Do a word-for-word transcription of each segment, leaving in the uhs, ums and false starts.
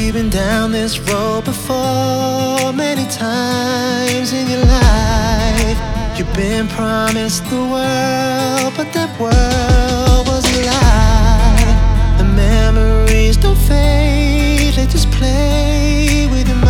you've been down this road before many times in your life. You've been promised the world, but that world was a lie. The memories don't fade, they just play with your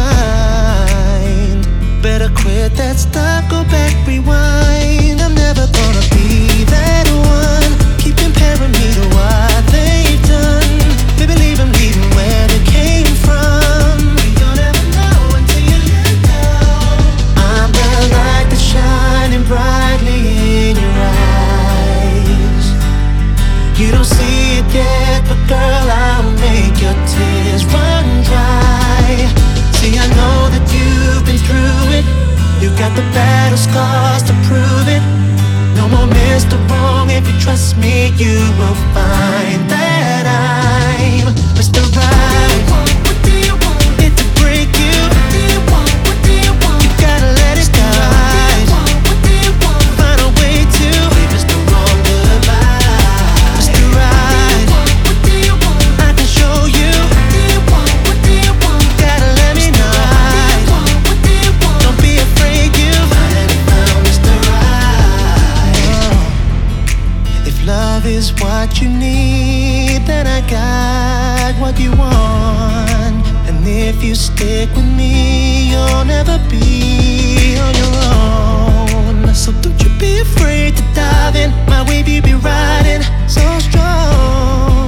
mind. Better quit that stuff, go back, rewind. I'm never gonna be that one, keep comparing me to what they've done. Baby, leave them leaving where they came from. You'll never know until you let go. I'm the light that's shining brightly in your eyes. You don't see it yet, but girl, I'll make your tears run dry. See, I know that you've been through it. You got the battle scars to prove it. No more Mister Wrong, if you trust me, you will find that I'm Mister Right. What do you want? It to break you. What do you want? What do you want? You gotta let it slide. What do you want? Find a way to be Mister Wrong goodbye. Mister Right. What do you want? I can show you. What do you want? What do you want? You gotta let me know. What do you want? Don't be afraid, you finally found Mister Right. If love is what you need, then I got what you want. And if you stick with me, you'll never be on your own. So don't you be afraid to dive in. My wave you be riding so strong.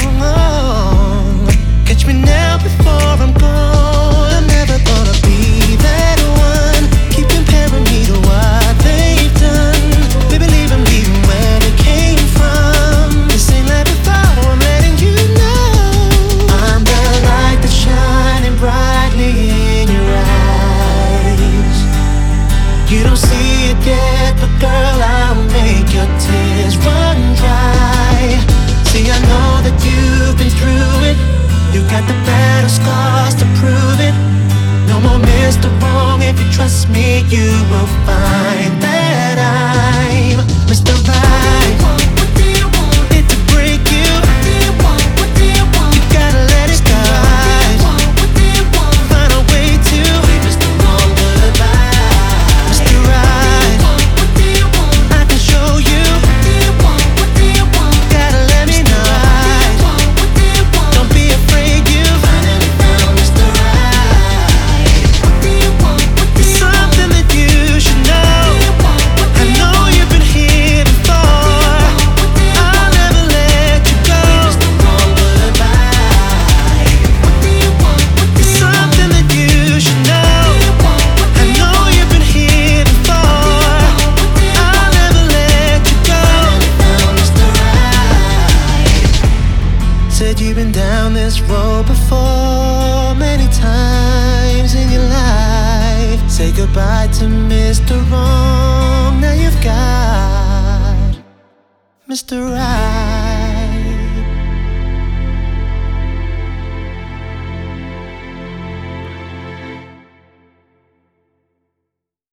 Catch me now before I'm gone. I'm never gonna be that one, keep comparing me to what they've done. Baby, leave them leaving where they came from. This ain't like before, I'm letting you know. I'm the light that's shining brightly in your eyes. You don't see it yet, but girl, I'll make your tears run dry. See, I know that you've been through it. You got the battle scars to prove it. No more Mister Wrong, if you trust me, you will find that I'm Mister Right. What do you want? It to break you. What do you want? What do you want? You gotta let it slide. What do you want? Find a way to be Mister Wrong goodbye. Mister Right. What do you want? I can show you. What do you want? What do you want? You gotta let me know. What do you want? Don't be afraid, you finally found Mister Right. What do you want? What do you want? Something that you should know. I know you've been here before. I'll never let you go. Mister Wrong goodbye. What do you want? What do you want? Something that you should know. I know you've been here before. I'll never let you go. Mister Right. Said you've been down this road before many times in your life. Say goodbye to Mister Wrong. Now you've got Mister Right.